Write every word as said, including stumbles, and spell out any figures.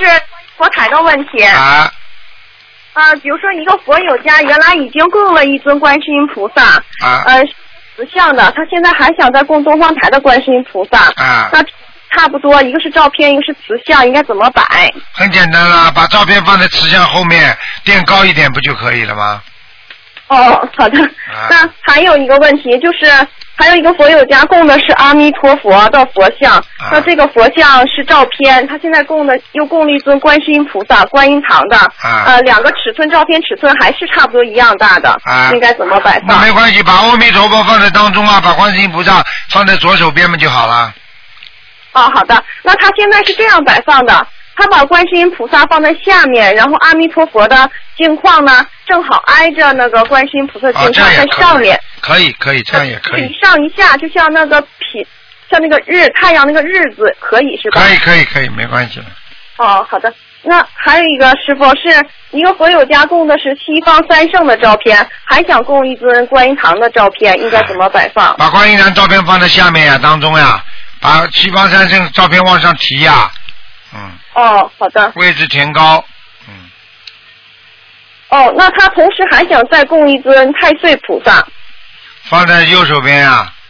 是佛台的问题。 啊。 啊，比如说一个佛友家原来已经供了一尊观世音菩萨， 啊， 呃，慈像的，他现在还想再供东方台的观世音菩萨， 啊， 那差不多，一个是照片，一个是慈像，应该怎么摆？ 很简单啦，把照片放在慈像后面，垫高一点不就可以了吗？ 哦，好的。 啊、 那还有一个问题就是。还有一个佛友家供的是阿弥陀佛的佛像， 啊、 那这个佛像是照片，他现在供的又供了一尊观世音菩萨，观音堂的， 啊、 呃，两个尺寸照片尺寸还是差不多一样大的， 啊、 应该怎么摆放？ 那没关系，把阿弥陀佛放在当中啊，把观世音菩萨放在左手边嘛就好了。 哦，好的，那他现在是这样摆放的。他把观世音菩萨放在下面，然后阿弥陀佛的镜框呢，正好挨着那个观世音菩萨镜框在上面。 哦、可以可以，这样也可以。 一上一下，就像那个品，像那个日太阳那个日子，可以是吧？ 可以可以可以，没关系了。 哦，好的。那还有一个师傅是一个佛友家供的是西方三圣的照片，还想供一尊观音堂的照片，应该怎么摆放？ 把观音堂照片放在下面呀、啊，当中呀，把西方三圣照片往上提呀、啊。嗯。 哦，好的。 位置填高。嗯。 哦，那他同时还想再供一尊太岁菩萨。 放在右手边啊。